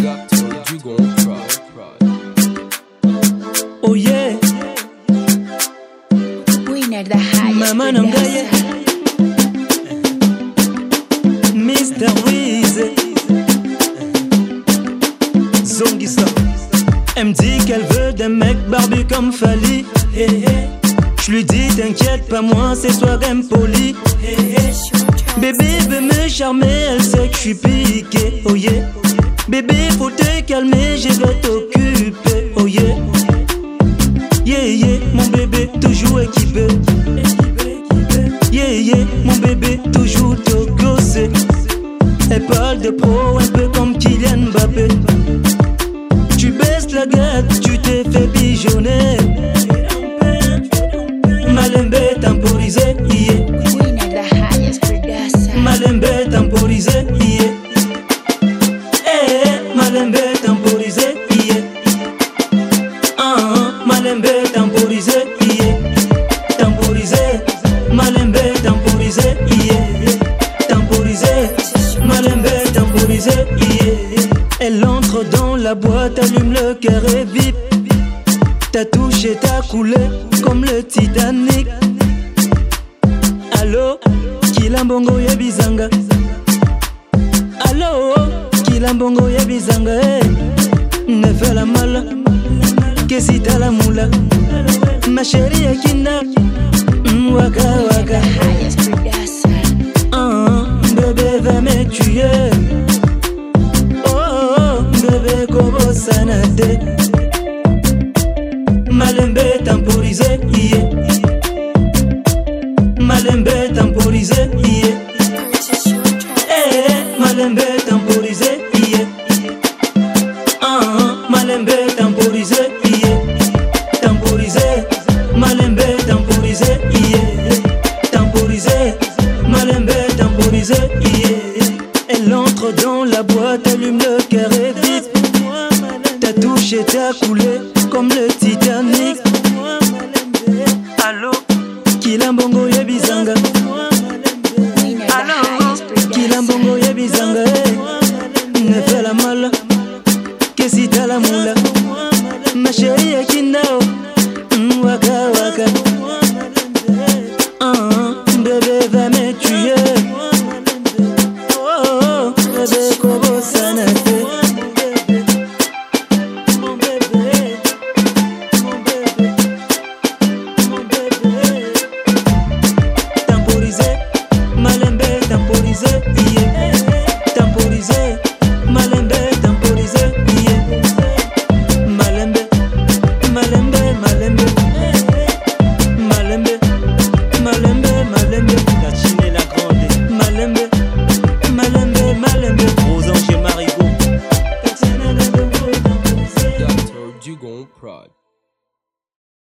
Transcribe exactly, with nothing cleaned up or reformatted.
Docteur Dugon Prod. Oh yeah. Winner the highest. Mama Nangaye. mister Wiz. Zongisa. Elle me dit qu'elle veut des mecs barbus comme Fali. Hey, hey. Je lui dis t'inquiète pas moi c'est soir impoli. Hey, hey. Bébé veut me charmer, elle sait que je suis piqué. Oh yeah. Bébé faut te calmer, je vais t'occuper. Oh yeah. Yeah yeah, mon bébé toujours équipé. Yeah yeah, mon bébé toujours togossé. Elle parle de pro un peu comme Kylian Mbappé. Tu baisses la guette, tu t'es fait pigeonner. Malembe temporisé, yeah. Winner the highest producer. Malembe temporisé, yeah. Eh, eh, Malembe temporisé, yeah. Ah, ah, Malembe temporisé, yeah. Temporisé, Malembe temporisé, yeah. Temporisé, Malembe temporisé, yeah. Elle entre dans la boîte, allume le cœur et vip. T'as touché, t'as coulé comme le Titanic. Allo, Kilambongo ye bizanga. Allo, Kilambongo ye bizanga. Hey, ne fais la mala, que si t'as la moula. Ma chérie est kina, mm, waka waka. Highest producer. Ah, bébé va me tuer. Oh, oh, bébé kobo sanade. Malembe temporisé, yeah. Malembe temporisé, yeah. Eh, eh, Malembe temporisé, yeah. Ah, ah, Malembe temporisé, yeah. Temporisé, Malembe temporisé, yeah. Temporisé, Malembe temporisé, yeah. Elle entre dans la boîte, allume le cœur et vite. T'as touché, t'as coulé comme le Titanic. Allo, Kilambongo ye bizanga. Winner the Allo, highest producer. Kilambongo ye bizanga. Hey, ne fais la mala, que si t'as la moula. Ma chérie est kinao, mm, waka waka.